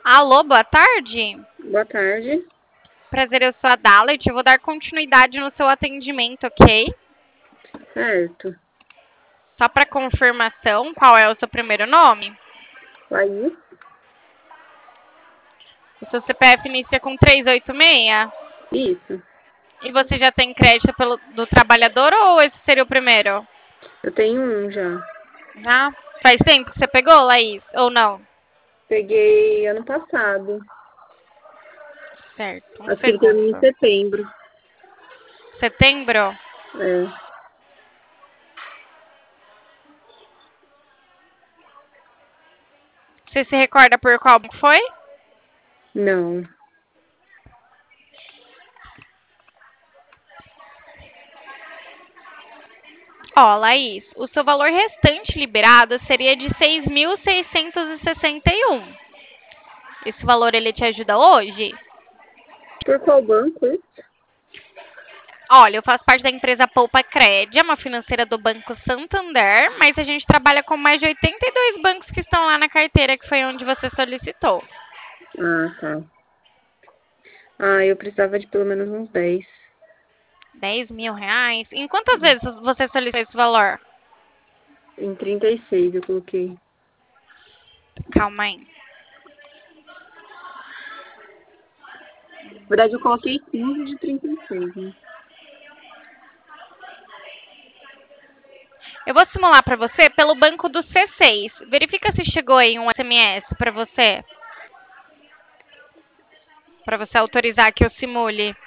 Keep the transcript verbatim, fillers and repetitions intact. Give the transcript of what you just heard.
Alô, boa tarde. Boa tarde. Prazer, eu sou a Dalet. Eu vou dar continuidade no seu atendimento, ok? Certo. Só para confirmação, qual é o seu primeiro nome? Laís? O seu C P F inicia com trezentos e oitenta e seis? Isso. E você já tem crédito pelo, do trabalhador ou esse seria o primeiro? Eu tenho um já. Já? Faz tempo que você pegou, Laís? Ou não? Peguei ano passado. Certo, um Acho que ele termina em segundo. setembro. Setembro? É. Você se recorda por qual banco foi? Não. Ó, Laís, o seu valor restante liberado seria de seis mil seiscentos e sessenta e um. Esse valor ele te ajuda hoje? Por qual banco isso? Olha, eu faço parte da empresa Poupa Cred, é uma financeira do Banco Santander, mas a gente trabalha com mais de oitenta e dois bancos que estão lá na carteira, que foi onde você solicitou. Ah, tá. Ah, eu precisava de pelo menos uns dez. dez mil reais? Em quantas vezes você solicitou esse valor? Em trinta e seis eu coloquei. Calma aí. Na verdade, eu coloquei quinze de trinta e seis, né? Eu vou simular para você pelo banco do C seis. Verifica se chegou aí um S M S para você. Para você autorizar que eu simule.